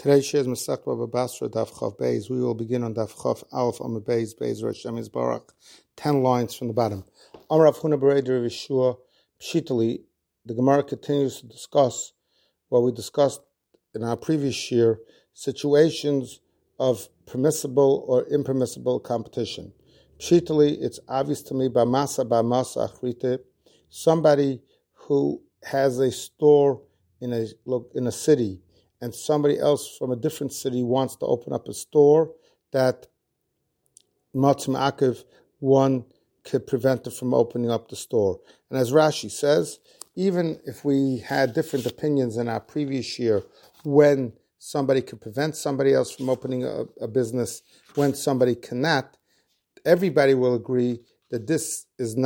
Today shares Masech Baba Basra Daf Chav Beis. We will begin on Daf Chav Aleph Amud Beis Rosh Hashem Barak, 10 lines from the bottom. Amar Rav Huna Bereder Yeshua Pshitali. The Gemara continues to discuss what we discussed in our previous year, situations of permissible or impermissible competition. Pshitali, it's obvious to me, Bamasa Achrite, somebody who has a store in a city, and somebody else from a different city wants to open up a store, that Matzim Akiv, one could prevent it from opening up the store. And as Rashi says, even if we had different opinions in our previous year, when somebody could prevent somebody else from opening a business, when somebody cannot, everybody will agree that this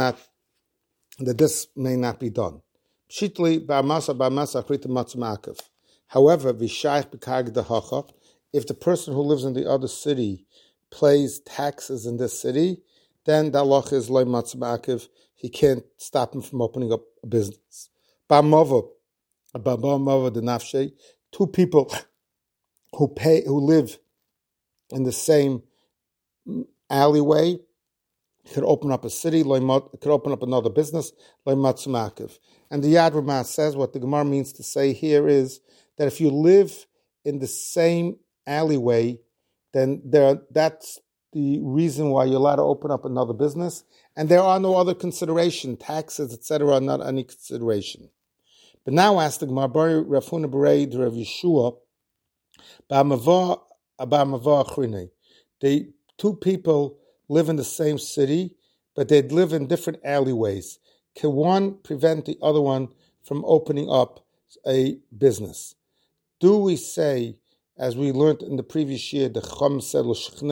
may not be done. Pshitli ba'masa achrita matzim akiv. However, if the person who lives in the other city pays taxes in this city, then the halacha is loy matzim akiv. He can't stop him from opening up a business. Two people who live in the same alleyway could open up a city, could open up another business, loy matzim akiv. And the Yad Ramah says what the Gemara means to say here is that if you live in the same alleyway, then that's the reason why you're allowed to open up another business, and there are no other consideration, taxes, etc., are not any consideration. But now ask the Gemara, Rav Huna Berei Rav Yeshua, the two people live in the same city, but they live in different alleyways. Can one prevent the other one from opening up a business? Do we say, as we learned in the previous year, the Chum said,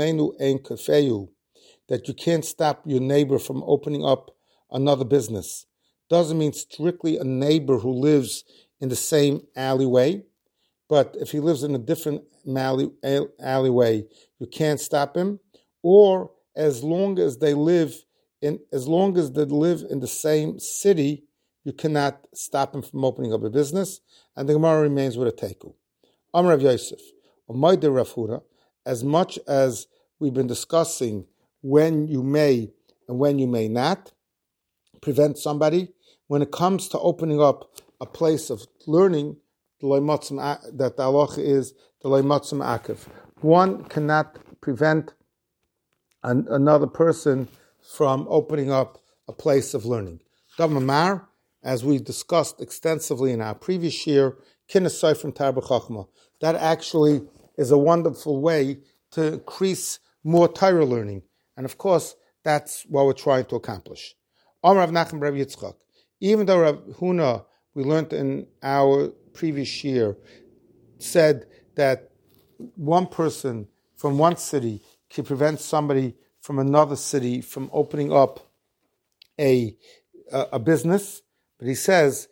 that you can't stop your neighbor from opening up another business? Doesn't mean strictly a neighbor who lives in the same alleyway, but if he lives in a different alleyway, you can't stop him. Or as long as they live in the same city, you cannot stop him from opening up a business, and the Gemara remains with a teiku. Amar Rav Yosef, Umayde Rav Huna, as much as we've been discussing when you may and when you may not prevent somebody, when it comes to opening up a place of learning, that the halacha is the loy matzim akiv. One cannot prevent another person from opening up a place of learning. Damamar, as we discussed extensively in our previous year, Kinasai from Tarba Chachma. That actually is a wonderful way to increase more Torah learning. And of course, that's what we're trying to accomplish. Amar Rav Nachman Rav Yitzchak. Even though Rav Huna, we learned in our previous year, said that one person from one city can prevent somebody from another city from opening up a business, but he says,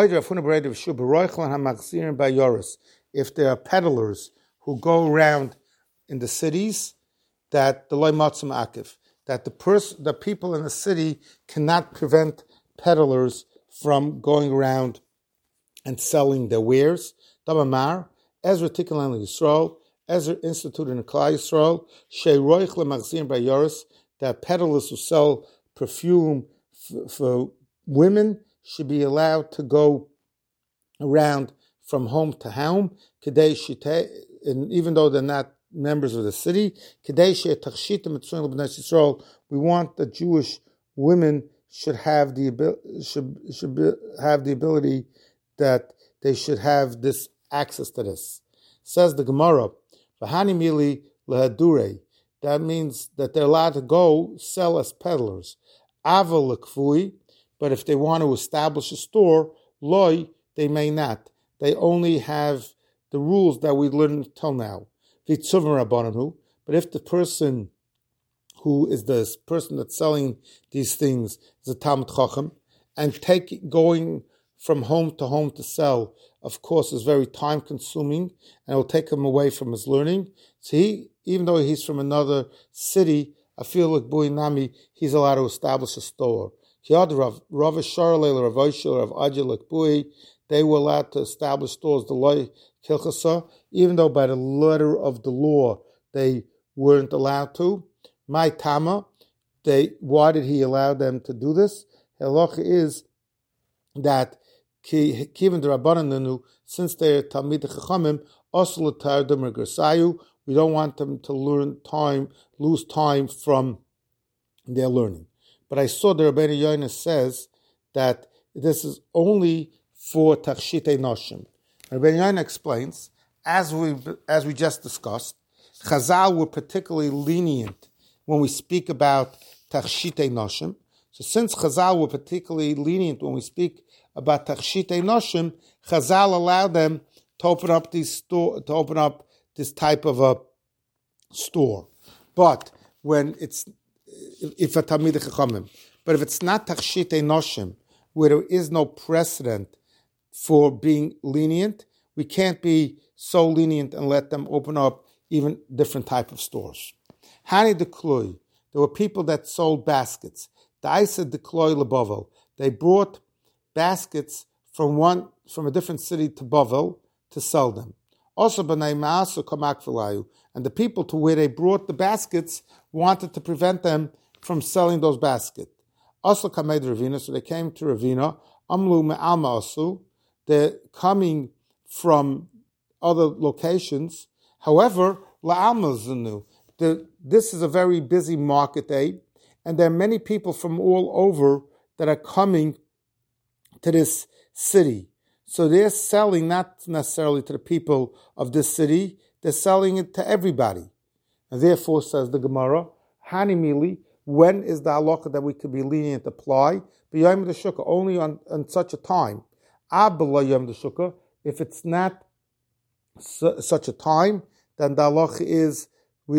if there are peddlers who go around in the cities, that the loy matzim akiv, that the people in the city cannot prevent peddlers from going around and selling their wares. Damamar, Ezra Tikkalan Yisrael, Ezra instituted in Klal Yisrael, she'roich lemachzirin bayoris, that peddlers who sell perfume for women should be allowed to go around from home to home, and even though they're not members of the city, we want the Jewish women should have the ability that they should have this access to this. Says the Gemara, V'hani mili lehadure, that means that they're allowed to go sell as peddlers. Ava lekfui, but if they want to establish a store, loy, they may not. They only have the rules that we learned till now. But if the person who is the person that's selling these things is a Talmid Chacham, and going from home to sell, of course, is very time consuming, and it will take him away from his learning. So even though he's from another city, I feel like Bui Nami, he's allowed to establish a store. Rav Sharlel, Rav Oishel, Rav Ajil, Bui, they were allowed to establish stores. The loy kilchasa, even though by the letter of the law they weren't allowed to. My tama, why did he allow them to do this? Halacha is that kiven the rabbananu, since they're talmidei chachamim, osel l'tardem regersayu, we don't want them to lose time from their learning. But I saw the Rabbeinu Yoina says that this is only for tachshitei noshim. Rabbeinu Yoina explains, as we just discussed, Chazal were particularly lenient when we speak about tachshitei noshim. So since Chazal were particularly lenient when we speak about tachshitei noshim, Chazal allowed them to open up this type of a store. But when it's if a talmidei chachamim, but if it's not tachshitei noshim, where there is no precedent for being lenient, we can't be so lenient and let them open up even different type of stores. Hani dekloi, there were people that sold baskets. Da'isa dekloi leBavel, they brought baskets from a different city to Bavel to sell them. Also b'nai ma'asu kamak v'layu, and the people to where they brought the baskets wanted to prevent them from selling those baskets. Also kamed Ravina, so they came to Ravina. Amlu me'alma asu, they're coming from other locations. However, la'alma zenu, this is a very busy market day, and there are many people from all over that are coming to this city. So they're selling not necessarily to the people of this city, they're selling it to everybody. And therefore, says the Gemara, Hanimili, when is the halakha that we could be lenient apply? B'yom d'shukah, only on such a time. Abla yom d'shukah, if it's not such a time, then the halakha is we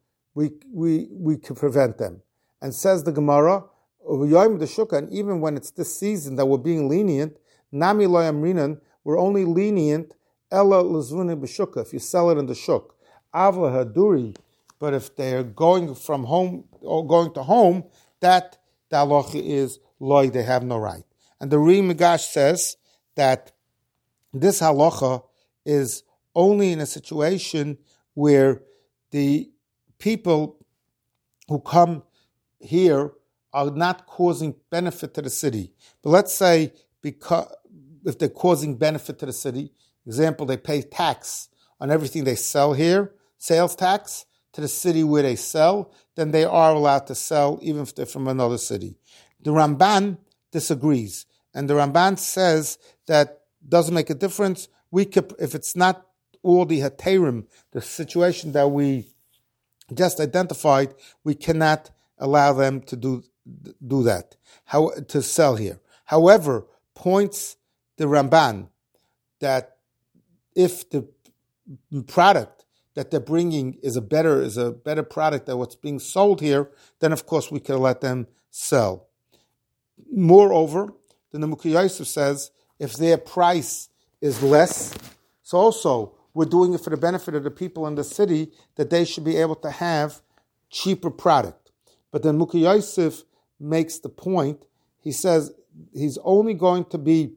can prevent them. And says the Gemara, yom d'shukah, and even when it's this season that we're being lenient, Nami lo yamrinan, we're only lenient ella lezvuni b'shukah, if you sell it in the shuk. Avla haduri, but if they're going from home or going to home, that the halacha is loy, they have no right. And the Ri Migash says that this halacha is only in a situation where the people who come here are not causing benefit to the city. But let's say because if they're causing benefit to the city, example, they pay tax on everything they sell here, sales tax to the city where they sell, then they are allowed to sell even if they're from another city. The Ramban disagrees, and the Ramban says that doesn't make a difference. We could, if it's not all the haterim, the situation that we just identified, we cannot allow them to do that, to sell here. However, points the Ramban that if the product that they're bringing is a better product than what's being sold here, then of course we can let them sell. Moreover, the Nemuki Yosef says if their price is less, so also we're doing it for the benefit of the people in the city that they should be able to have cheaper product. But then Nemuki Yosef makes the point. He says he's only going to be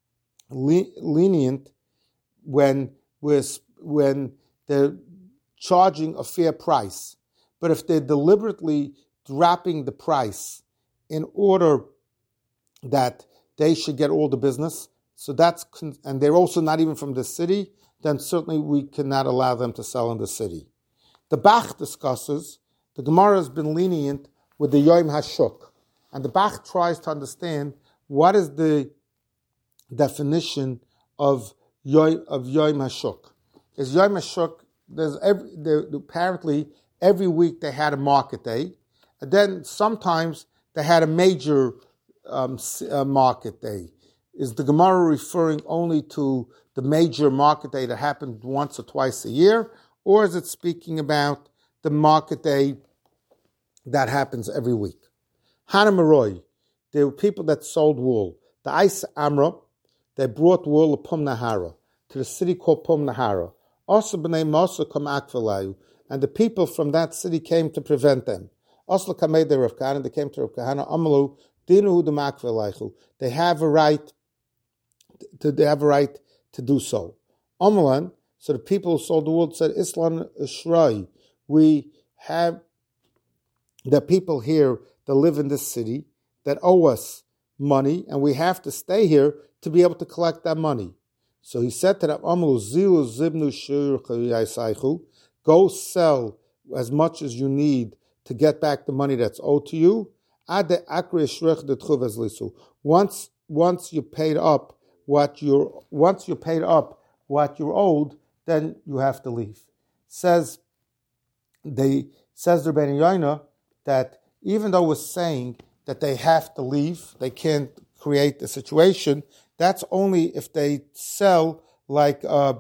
lenient when they're charging a fair price. But if they're deliberately dropping the price in order that they should get all the business, and they're also not even from the city, then certainly we cannot allow them to sell in the city. The Bach discusses, the Gemara has been lenient with the Yom HaShuk, and the Bach tries to understand what is the definition of Yom HaShuk. Is Yom HaShuk, apparently every week they had a market day, and then sometimes they had a major market day. Is the Gemara referring only to the major market day that happened once or twice a year, or is it speaking about the market day that happens every week? Hanamaroi, there were people that sold wool. The Ais Amra, they brought wool to Pum Nahara, to the city called Pum Nahara. Also b'nei Mosa kam akvalayu, and the people from that city came to prevent them. Also kamei de Rav Kahana, they came to Rav Kahana, Amalu, Dinu Hudamakvalaychu, they have a right to do so. Amalan, so the people who sold the wool said, Islan Shrai, we have the people here that live in this city that owe us money, and we have to stay here to be able to collect that money. So he said to them, go sell as much as you need to get back the money that's owed to you. Once you paid up what you're owed, then you have to leave. Says the Rebbeinu Yoina that even though we're saying that they have to leave, they can't create the situation, that's only if they sell like a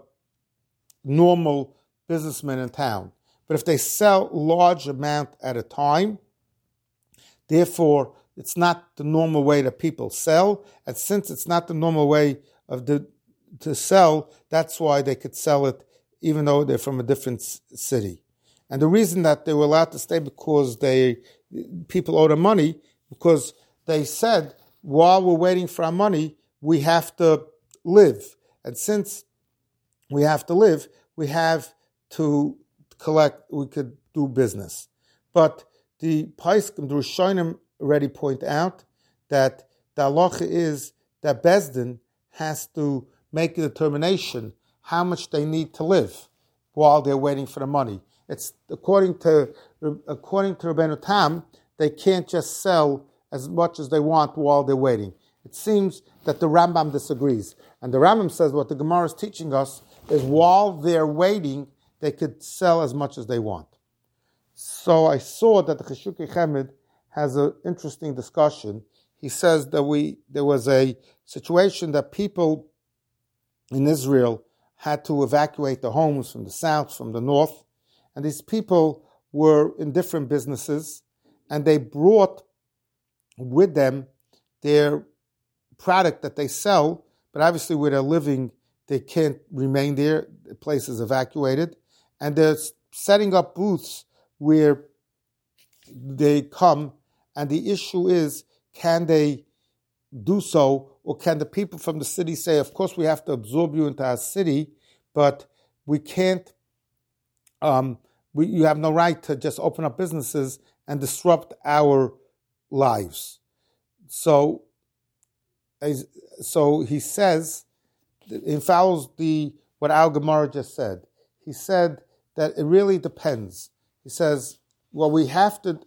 normal businessman in town. But if they sell large amount at a time, therefore it's not the normal way that people sell, and since it's not the normal way to sell, that's why they could sell it even though they're from a different city. And the reason that they were allowed to stay because people owe them money, because they said, while we're waiting for our money, we have to live. And since we have to live, we have to collect, we could do business. But the Paiskim, the Rishonim already point out that the halacha is that Bezdin has to make a determination how much they need to live while they're waiting for the money. It's according to Rabbeinu Tam, they can't just sell as much as they want while they're waiting. It seems that the Rambam disagrees. And the Rambam says what the Gemara is teaching us is while they're waiting, they could sell as much as they want. So I saw that the Cheshukei Chemed has an interesting discussion. He says that there was a situation that people in Israel had to evacuate their homes from the south, from the north, and these people were in different businesses, and they brought with them their product that they sell, but obviously where they're living, they can't remain there. The place is evacuated, and they're setting up booths where they come, and the issue is, can they do so, or can the people from the city say, of course we have to absorb you into our city, but we can't, you have no right to just open up businesses and disrupt our lives. So he says, it follows what Al Gemara just said. He said that it really depends. He says, what we have to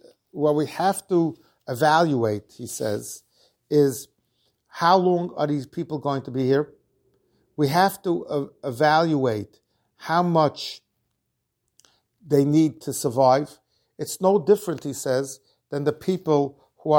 evaluate, he says, is how long are these people going to be here? We have to evaluate how much they need to survive. It's no different, he says, than the people who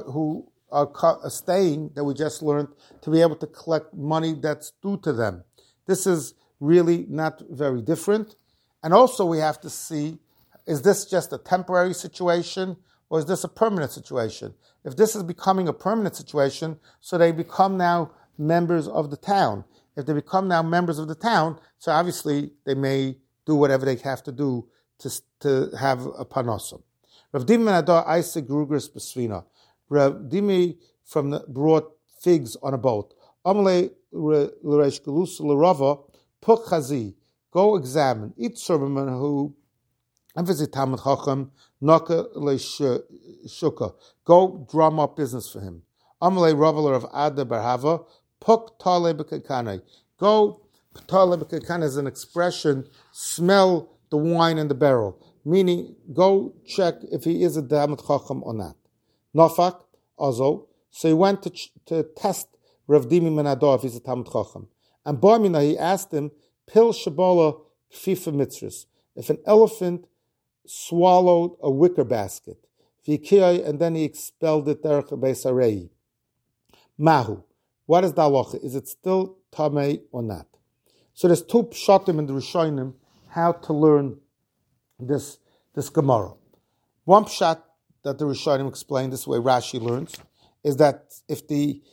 are staying, that we just learned, to be able to collect money that's due to them. This is really not very different. And also we have to see, is this just a temporary situation or is this a permanent situation? If this is becoming a permanent situation, so they become now members of the town. If they become now members of the town, so obviously they may do whatever they have to do to have a panosum. Rav Dimi ben Adar Isaac Grugris Besvina. Rav Dimi brought figs on a boat. Amle l'reish gelus l'rava puk chazi. Go examine. Each servant who visit Talmud Chacham naka le'shuka. Go drum up business for him. Amle Rav of Ada Barhava puk tale b'kakanai. Go tale b'kakanai is an expression. Smell the wine in the barrel, meaning go check if he is a Talmud Chacham or not. Nafak also, so he went to test Rav Dimi ben Adar if he's a Talmud Chacham. And Barmina, he asked him, Pil Shabola Kfifa Mitzris, if an elephant swallowed a wicker basket, and then he expelled it derech beis harei. Mahu, what is the halacha? Is it still tamei or not? So there's two pshatim in the Rishonim how to learn this Gemara. One pshat that the Rishonim explain, this way Rashi learns, is that if the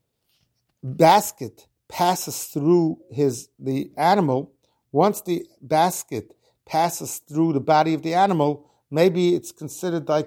basket passes through the animal, once the basket passes through the body of the animal, maybe it's considered like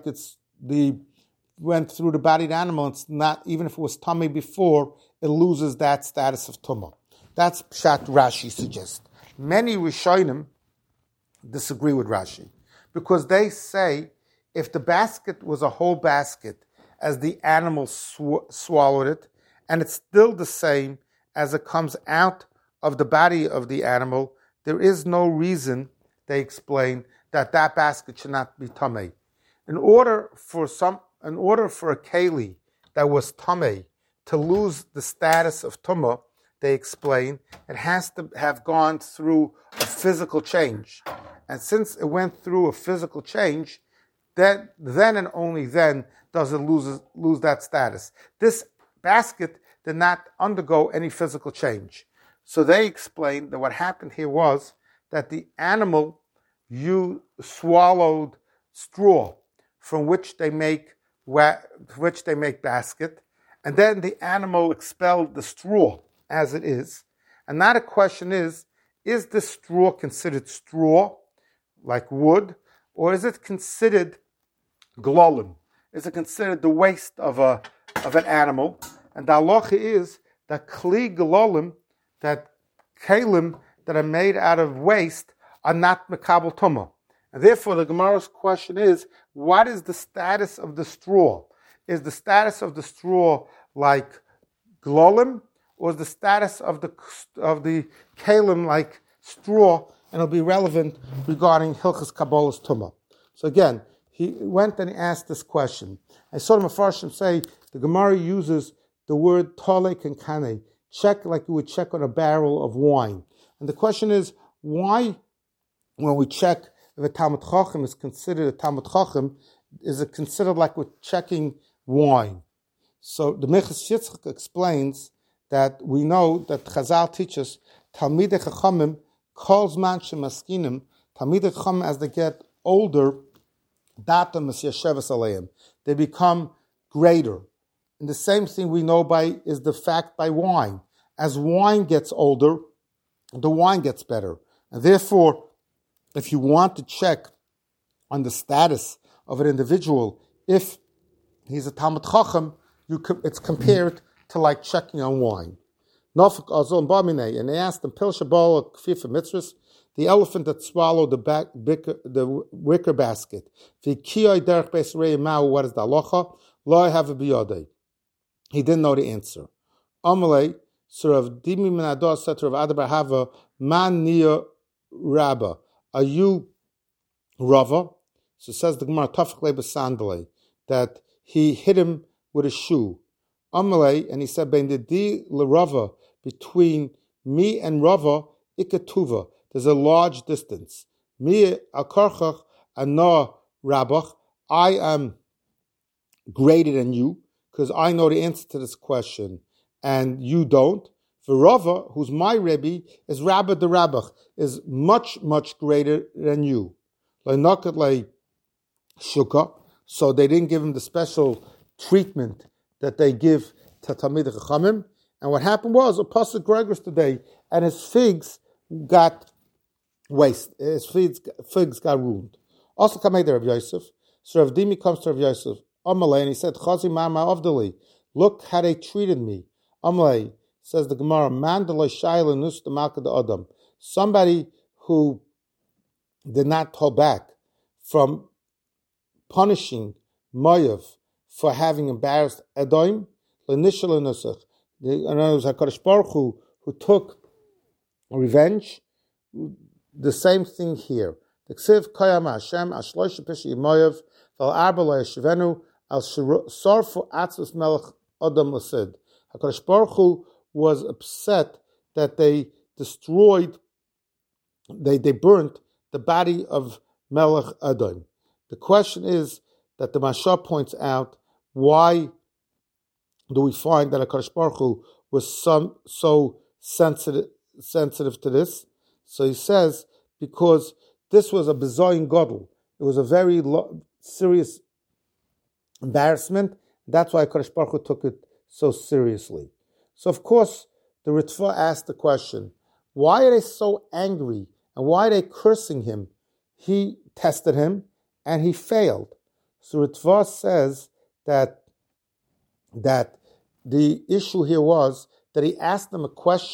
went through the body of the animal. It's not, even if it was tummy before, it loses that status of tumah. That's Pshat Rashi suggests. Many Rishonim disagree with Rashi because they say if the basket was a whole basket as the animal swallowed it, and it's still the same as it comes out of the body of the animal, there is no reason, they explain, that basket should not be tamei. In order for a keli that was tamei to lose the status of tumah, they explain, it has to have gone through a physical change. And since it went through a physical change, then and only then does it lose that status. This basket did not undergo any physical change. So they explained that what happened here was that the animal swallowed straw from which they make basket, and then the animal expelled the straw as it is. And now the question is this straw considered straw, like wood, or is it considered glolim? Is it considered the waste of an animal? And the halacha is that kli glolim, that kalim that are made out of waste, are not mekabel tumah. And therefore the Gemara's question is, what is the status of the straw? Is the status of the straw like glolim, or is the status of the kalim like straw? And it'll be relevant regarding Hilchas Kabbalah's tumah. So again, he went and he asked this question. I saw the Mefarshim say the Gemara uses the word tolek and kane, check like you would check on a barrel of wine. And the question is, why, when we check if a Talmud Chacham is considered a Talmud Chacham, is it considered like we're checking wine? So the Meches Yitzchak explains that we know that Chazal teaches Talmidei Chachamim calls man shemaskinim, Talmidei Chachamim as they get older, datam yeshevas aleim, they become greater. And the same thing we know is the fact by wine. As wine gets older, the wine gets better. And therefore, if you want to check on the status of an individual, if he's a Talmud Chacham, it's compared to like checking on wine. And they asked him, the elephant that swallowed the wicker basket. What is the halacha? He didn't know the answer. Amalei, Surav Dimi Minado said to Rav Adabar Hava, Man Nia Rabba, are you Rava? So says the Gemara, Tafak Leba Sandale, that he hit him with a shoe. Amalei, and he said, Ben the di Rava, between me and Rava, Ikatuva, there's a large distance. Me al Karchach Ana Rabach, I am greater than you, because I know the answer to this question, and you don't. For Rava, who's my Rebbe, is Rabba the Rabbach, is much, much greater than you. So they didn't give him the special treatment that they give to Talmidei Chachamim. And what happened was, a pasuk Gregors today, and his figs got waste. His figs got ruined. Also, Kamei Rav Yosef. So Rav Dimi comes to Rav Yosef. Amalei, and he said, Chazi Mama Avdali, look how they treated me. Amalei, says the Gemara, Mandalay Shaila Nus the Malka the Adam. Somebody who did not hold back from punishing Moav for having embarrassed Edom, Lenishal Nusach. In other words, HaKadosh Baruch Hu took revenge. The same thing here. The Ksiv Kayam Hashem Ashloish Pishi Moav Val Arba Lo Yeshvenu Al Sorfu Atzvus Melech Adam Lasid. HaKadosh Baruch Hu was upset that they destroyed, they burnt the body of Melech Edom. The question is that the Mashah points out, why do we find that HaKadosh Baruch Hu was so sensitive to this? So he says, because this was a bezoin gadol. It was a very serious embarrassment. That's why HaKadosh Baruch Hu took it so seriously. So of course, the Ritva asked the question, why are they so angry and why are they cursing him? He tested him and he failed. So Ritva says that the issue here was that he asked them a question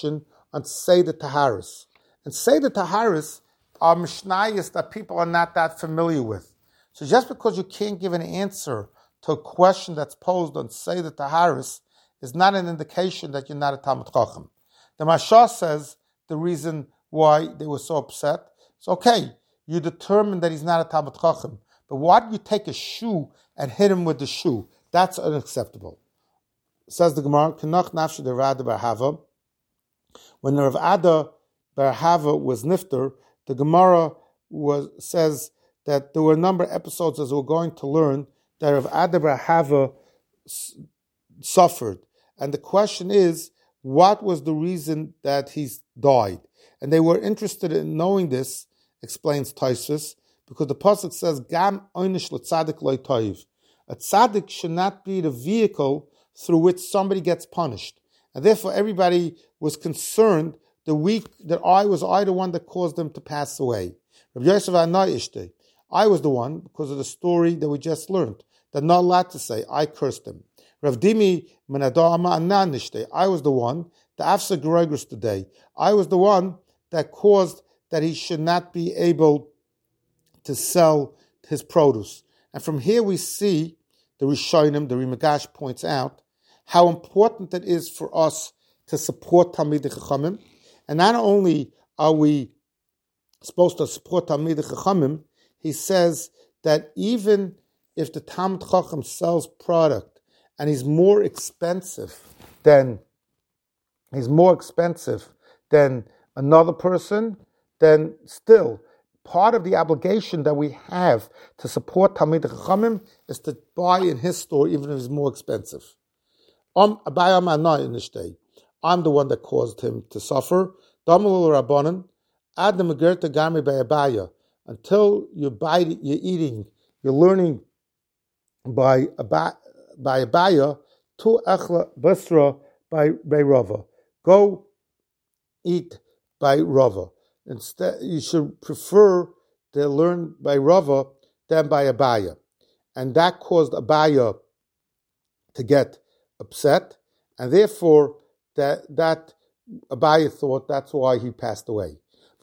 on Seder Taharis. And Seder Taharis are mishnayos that people are not that familiar with. So just because you can't give an answer to a question that's posed on Seder Taharis is not an indication that you're not a Talmid Chacham. The Mashah says the reason why they were so upset. It's okay, you determined that he's not a Talmid Chacham, but why do you take a shoe and hit him with the shoe? That's unacceptable. Says the Gemara, Kenach Nafshi de Rav Ada bar Hava. When Rav Ada bar Hava was nifter, the Gemara says that there were a number of episodes, as we're going to learn, that Rav Ada bar Hava suffered. And the question is, what was the reason that he died? And they were interested in knowing this, explains Tosfos, because the pasuk says, "Gam oynish l'tzadik lo toiv." A tzaddik should not be the vehicle through which somebody gets punished, and therefore everybody was concerned that I was the one that caused them to pass away. Rabbi Yosef Anai Ishte, I was the one because of the story that we just learned. They're not allowed to say I cursed them. Rav Dimi Menadama Anan Ishte, I was the one. The Afsa Geroigros today, I was the one that caused that he should not be able to sell his produce. And from here we see the Rishonim, the Rimagash points out how important it is for us to support Talmidei Chachamim. And not only are we supposed to support Talmidei Chachamim, he says that even if the Talmid Chacham sells product and he's more expensive than another person, then still part of the obligation that we have to support Talmidei Chachamim is to buy in his store even if it's more expensive. I'm the one that caused him to suffer. Until you're eating, you're learning by Abaya to Echla Basra by Rava. Go eat by Rava. Instead, you should prefer to learn by Rava than by Abaya. And that caused Abaya to get upset, and therefore that Abaya thought that's why he passed away.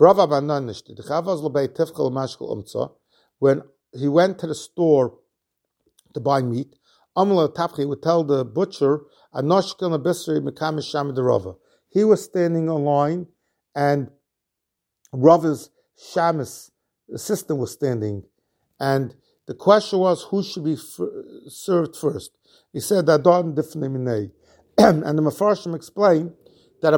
When he went to the store to buy meat, he would tell the butcher, he was standing in line, and Rava's shamus assistant was standing, and the question was who should be served first. He said that and the Mefarshim explained that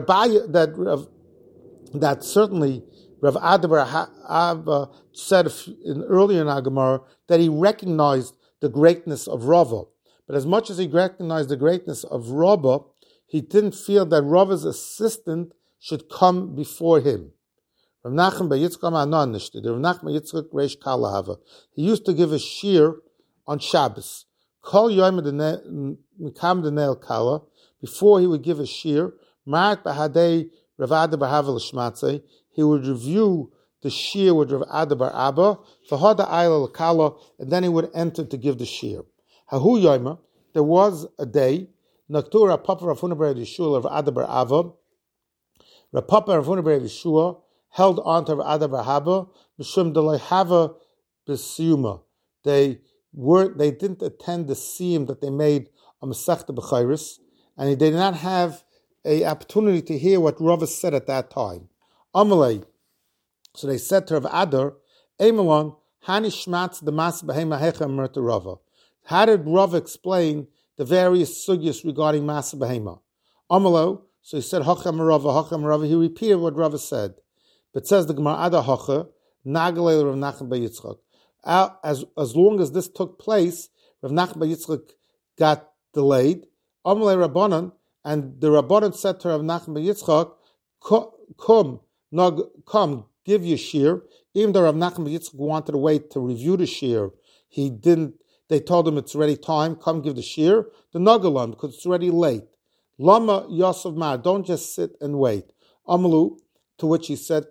that certainly Rav Ada bar Hava said earlier in our Gemara that he recognized the greatness of Rava. But as much as he recognized the greatness of Rava, he didn't feel that Rava's assistant should come before him. Rav Nachman bar Yitzchak Anan Nishti, Rav Nachman bar Yitzchak Reish Kalahava. He used to give a shir on Shabbos. Kol Yom Mikam Denel Kala. Before he would give a shir, Marat Bahadei Rav Ada bar Hava l'shmatzei, he would review the shir with Rav Ada bar Abba, V'hoda Ayla l'Kala, and then he would enter to give the shir. Hahu Yoma, there was a day, Naktura Papa Rav Huna bar Yeshua Rav Ada bar Ava, Rav Papa Rav Huna bar Yeshua held on to Rav Ada bar Hava, Mishum Delay Hava B'Siyuma. They didn't attend the siyum that they made on Masechta B'Chayris, and they did not have an opportunity to hear what Rava said at that time. Amalei. So they said to Rav Adar, Emelon, Hani Shmatz the Mas Behema Hechem Merta Rava. How did Rava explain the various sugyas regarding Mas Behema? Amalo, so he said Hachem Rava. He repeated what Rava said. But says the Gemara Ada Hacha, Nagalei Rav Nachman bar Yitzchak. As long as this took place, Rav Nachman bar Yitzchak got delayed. Amalei Rabbanan, and the Rabbanan said to Rav Nachman bar Yitzchak, come, give your shir. Even though Rav Nachman bar Yitzchak wanted to wait to review the shir, he didn't. They told him it's already time. Come give the shir. The Nagalan, because it's already late. Lama Yosef Mar, don't just sit and wait. Amalu, to which he said,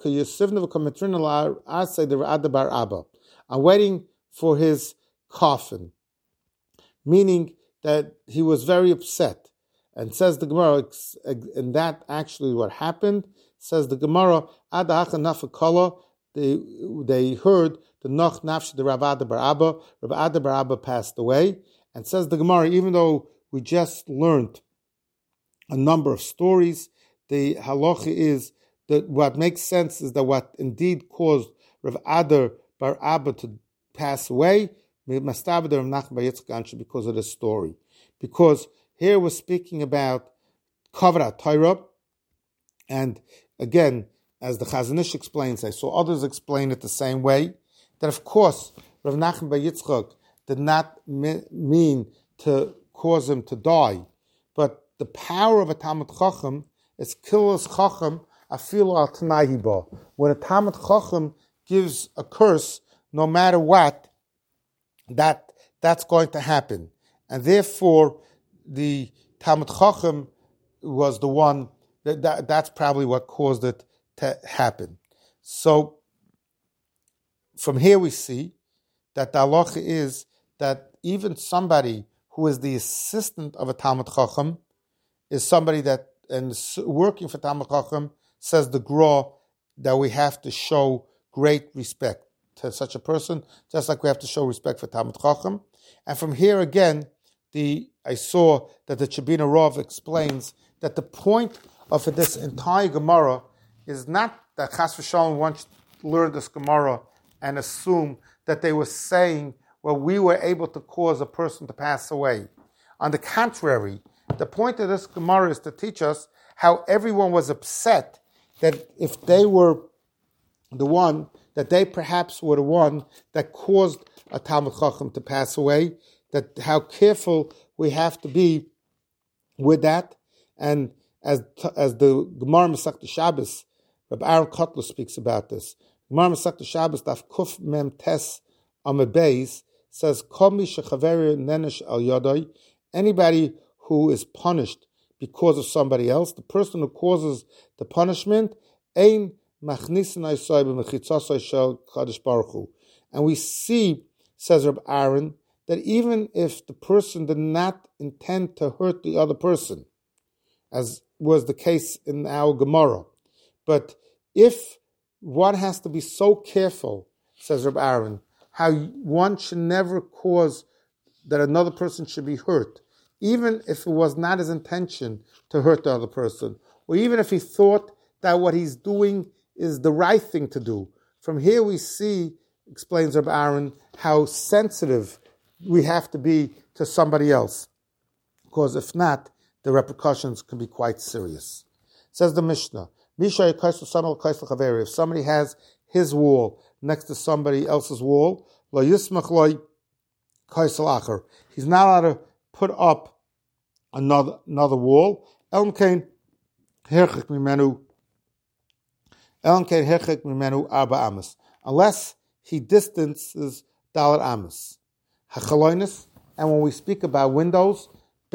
I'm waiting for his coffin, meaning that he was very upset. And says the Gemara, and that actually what happened, says the Gemara, Ad Hacha Nafakala, they heard the Noch Nafshi the Rav Ada bar Abba. Rav Ada bar Abba passed away. And says the Gemara, even though we just learned a number of stories, the halacha is that what makes sense is that what indeed caused Rav Ada bar Abba to pass away, because of this story. Because here we're speaking about Kavrat Torah, and again, as the Chazon Ish explains, I saw others explain it the same way, that of course Rav Nachman bar Yitzchak did not mean to cause him to die, but the power of a Talmid Chacham is Kilas Chacham Afilu al Tanai Ba. When a Talmid Chacham gives a curse, no matter what, that's going to happen, and therefore the Talmid Chacham was the one that's probably what caused it to happen. So from here we see that the halacha is that even somebody who is the assistant of a Talmid Chacham is somebody that, and working for Talmid Chacham, says the Gra that we have to show great respect to such a person, just like we have to show respect for Talmid Chacham. And from here again, I saw that the Chabina Rav explains that the point of this entire Gemara is not that Chas v'Shalom once learned this Gemara and assume that they were saying, well, we were able to cause a person to pass away. On the contrary, the point of this Gemara is to teach us how everyone was upset that if they were the one, that they perhaps were the one that caused a Talmid Chacham to pass away, that how careful we have to be with that. And as the Gemara Masechta Shabbos, Rabbi Aaron Kotler speaks about this. Gemara Masechta Shabbos Daf Kuf Mem Tes Amud Beis says, Komi shechaveri nenesh al yodai, anybody who is punished because of somebody else, the person who causes the punishment, ein machnisin aisai b'mechitzasai shel Kadosh Baruch Hu. And we see, says Rabbi Aaron, that even if the person did not intend to hurt the other person, as was the case in our Gemara, but if one has to be so careful, says Rabbi Aaron, how one should never cause that another person should be hurt, even if it was not his intention to hurt the other person, or even if he thought that what he's doing is the right thing to do. From here we see, explains Rabbi Aaron, how sensitive we have to be to somebody else, because if not, the repercussions can be quite serious. Says the Mishnah, if somebody has his wall next to somebody else's wall, he's not allowed to put up another wall, unless he distances Dalet Amos. And when we speak about windows,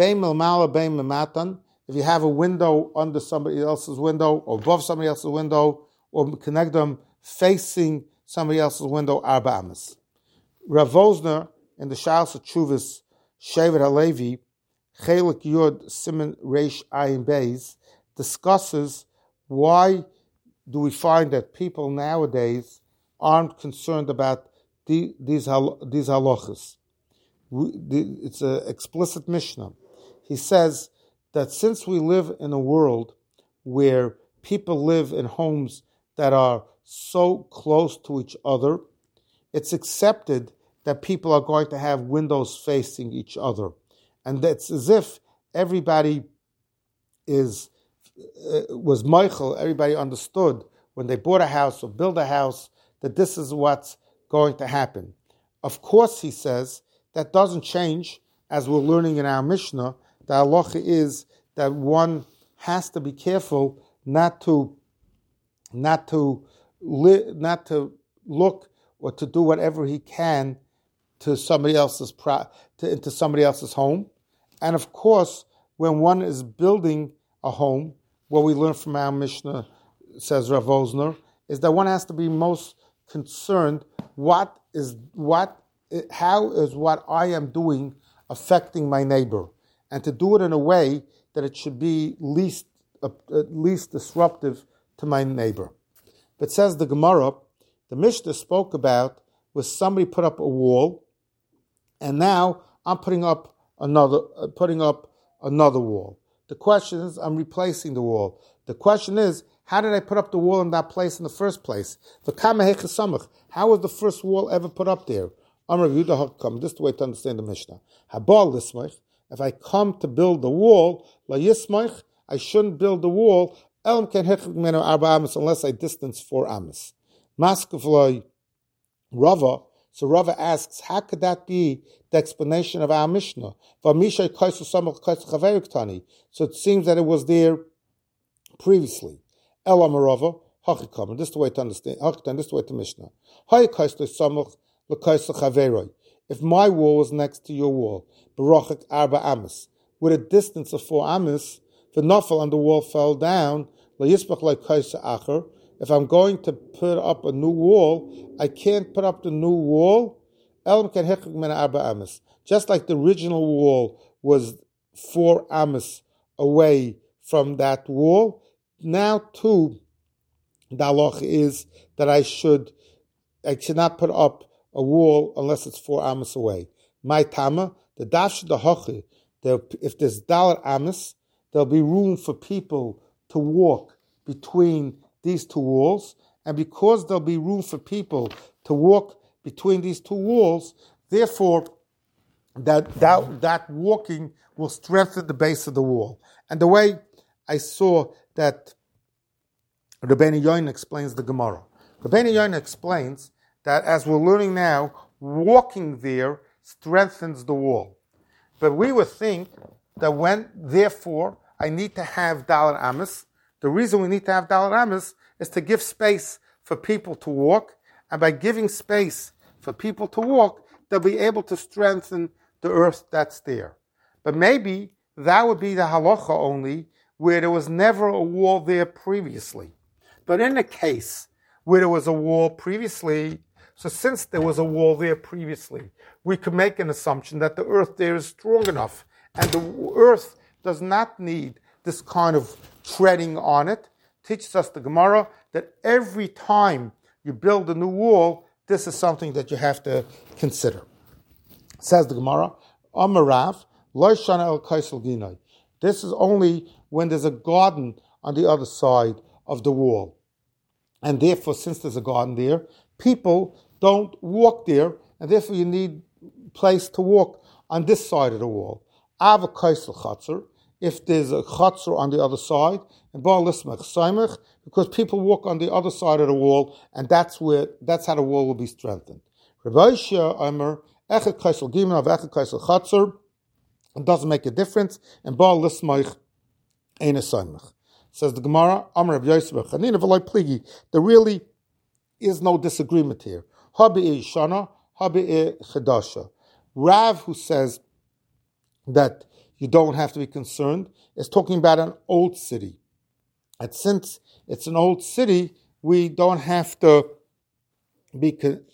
if you have a window under somebody else's window, or above somebody else's window, or connect them facing somebody else's window, Arba Amos. Rav Vosner, in the Shalos Tshuvos, Shevet HaLevi, Chelik Yud Siman Reish Ayin Beis, discusses why do we find that people nowadays aren't concerned about these halachas. It's an explicit Mishnah. He says that since we live in a world where people live in homes that are so close to each other, it's accepted that people are going to have windows facing each other. And that's as if everybody was Michael, everybody understood when they bought a house or built a house that this is what's going to happen. Of course, he says, that doesn't change, as we're learning in our Mishnah. The halacha is that one has to be careful not to look or to do whatever he can to somebody else's into somebody else's home. And of course, when one is building a home, what we learn from our Mishnah, says Rav Vosner, is that one has to be most concerned how is what I am doing affecting my neighbor, and to do it in a way that it should be least disruptive to my neighbor. But says the Gemara, the Mishnah spoke about was somebody put up a wall, and now I'm putting up another wall. The question is, I'm replacing the wall. The question is, how did I put up the wall in that place in the first place? How was the first wall ever put up there? This is the way to understand the Mishnah. If I come to build the wall, I shouldn't build the wall unless I distance 4 amas. Rava. So Rava asks, how could that be the explanation of our Mishnah? So it seems that it was there previously. Elam Rava, Hachikam. This is the way to understand. This is the way to Mishnah. If my wall was next to your wall, Barachik Arba Amas, with a distance of 4 amas, the nafal and the wall fell down, if I'm going to put up a new wall, I can't put up the new wall, just like the original wall was 4 amas away from that wall. Now too, the halach is that I should not put up a wall unless it's 4 amas away. My tama, the dash the hochi, if there's dalar amas, there'll be room for people to walk between these 2 walls, and because there'll be room for people to walk between these 2 walls, therefore that walking will strengthen the base of the wall. And the way I saw that Rabbeinu Yoina explains the Gemara. Rabbeinu Yoina explains that, as we're learning now, walking there strengthens the wall. But we would think that therefore, I need to have dalar amas. The reason we need to have dalar amas is to give space for people to walk, and by giving space for people to walk, they'll be able to strengthen the earth that's there. But maybe that would be the halacha only where there was never a wall there previously. But in a case where there was a wall previously, so since there was a wall there previously, we could make an assumption that the earth there is strong enough, and the earth does not need this kind of treading on it. Teaches us the Gemara that every time you build a new wall, this is something that you have to consider. Says the Gemara, Amarav, Lo Shana El Kaisel Ginai. This is only when there's a garden on the other side of the wall. And therefore, since there's a garden there, people don't walk there, and therefore you need place to walk on this side of the wall. Ava Kaisel Chatzar, if there's a chatzor on the other side, and Baal Lismach Saimach, because people walk on the other side of the wall, and that's how the wall will be strengthened. Rabbi Shia Omer, Echet Kaisel Gimel of Echet Kaisel Chatzor, it doesn't make a difference, and Baal Lismach Ein Saimach. Says the Gemara, Amar Rabbi Yosef Chanina v'loi pligi. There really is no disagreement here. Habi Shana, Habi Chedasha. Rav, who says that you don't have to be concerned, is talking about an old city. And since it's an old city, we don't have to be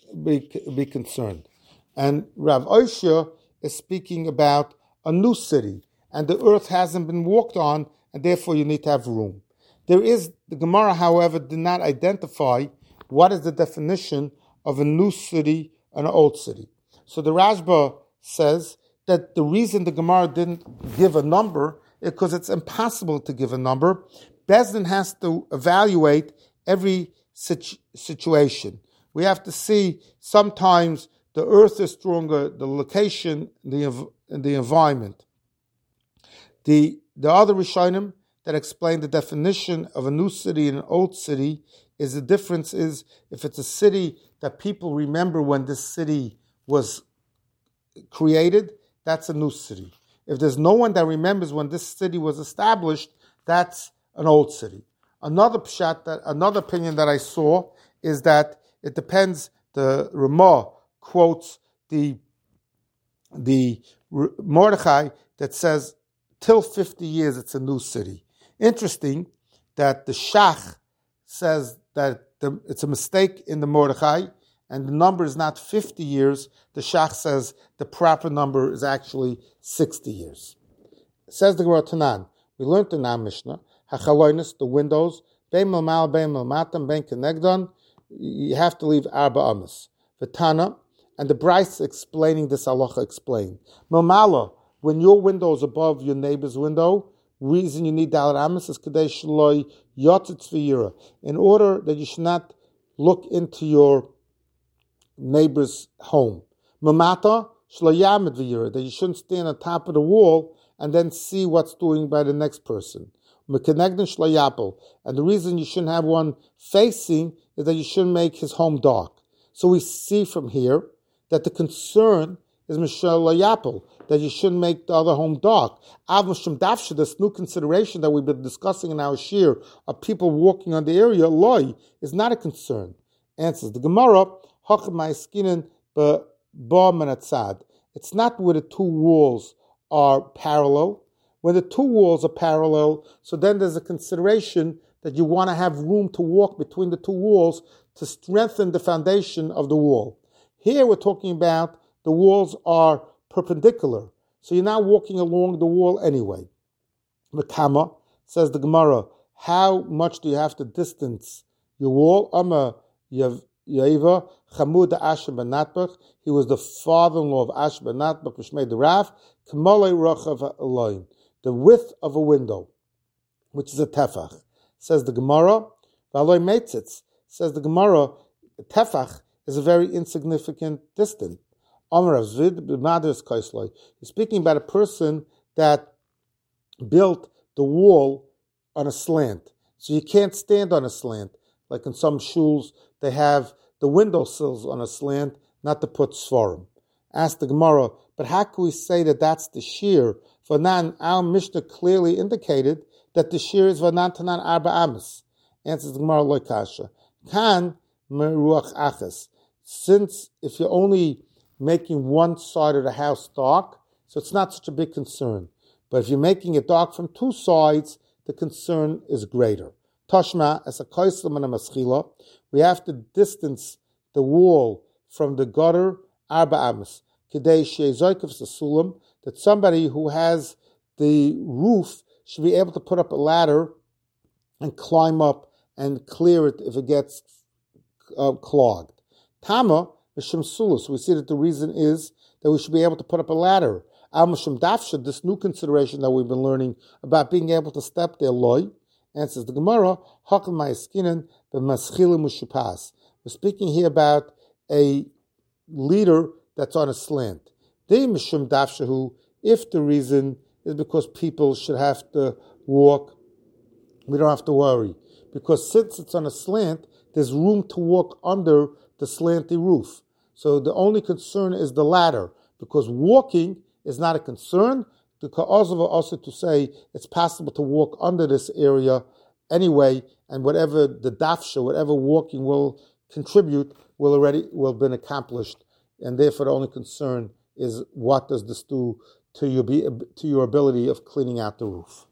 concerned. And Rav Oshia is speaking about a new city, and the earth hasn't been walked on, and therefore you need to have room. The Gemara, however, did not identify what is the definition of a new city and an old city. So the Rashba says that the reason the Gemara didn't give a number is because it's impossible to give a number. Bezdin has to evaluate every situation. We have to see sometimes the earth is stronger, the location, the environment. The other Rishonim that explain the definition of a new city and an old city is the difference is if it's a city that people remember when this city was created, that's a new city. If there's no one that remembers when this city was established, that's an old city. Another opinion that I saw is that it depends. The Ramah quotes the Mordechai that says till 50 years it's a new city. Interesting that the Shach says that it's a mistake in the Mordechai, and the number is not 50 years. The Shach says the proper number is actually 60 years. It says the Gemara Tanan. We learned in our Mishnah, Hachaloinus, the windows, bein milmal, bein milmatam, bein kenegdon, you have to leave arba amas. V'tana, and the Bryce explaining this halacha explained. Milmala, when your window is above your neighbor's window, reason you need dalet amas is kadesh loy yotzitz v'yira, in order that you should not look into your neighbor's home. Mamata shlo yamid v'yira, that you shouldn't stand on top of the wall and then see what's doing by the next person. Mekenegden shlo yapel, and the reason you shouldn't have one facing is that you shouldn't make his home dark. So we see from here that the concern is Mishal Yapel, that you shouldn't make the other home dark. Av Mishum Dafsha, this new consideration that we've been discussing in our shir of people walking on the area, loy, is not a concern. Answers the Gemara, Hachmai Skinin Ba Manatzad. It's not where the two walls are parallel. When the two walls are parallel, so then there's a consideration that you want to have room to walk between the two walls to strengthen the foundation of the wall. Here we're talking about the walls are perpendicular, so you're not walking along the wall anyway. Makama, says the Gemara, how much do you have to distance your wall? Ama Yaiva, Chamud Asher ben Natbach, he was the father-in-law of Asher ben Natbach, which made the Raf, Kamalei Rochav Elohim, the width of a window, which is a tefach. Says the Gemara, V'aloi Meitzitz, says the Gemara, tefach is a very insignificant distance. He's speaking about a person that built the wall on a slant. So you can't stand on a slant. Like in some shuls, they have the window sills on a slant, not to put svarim. Ask the Gemara, but how can we say that that's the shear? For nan, our Mishnah clearly indicated that the shear is vanan tanan arba amas. Answers the Gemara loikasha. Kan meruach achas. Since if you're only making one side of the house dark, so it's not such a big concern. But if you're making it dark from two sides, the concern is greater. Tashma, as a kaislam and a maschila, we have to distance the wall from the gutter arba amas. Kedei she'ezoikav sasulam, that somebody who has the roof should be able to put up a ladder and climb up and clear it if it gets clogged. Tama, Mishum Sulus, we see that the reason is that we should be able to put up a ladder. Al Mishum Dafsha, this new consideration that we've been learning about being able to step there, loy, answers the Gemara, Hakal Ma'askinen b'maschila mushipas. We're speaking here about a leader that's on a slant. They Mishum Dafshahu, if the reason is because people should have to walk, we don't have to worry. Because since it's on a slant, there's room to walk under the slanty roof. So the only concern is the ladder, because walking is not a concern. The Ka'azava also to say it's possible to walk under this area anyway, and whatever the dafsha, whatever walking will contribute, will have been accomplished, and therefore the only concern is what does this do to your ability of cleaning out the roof.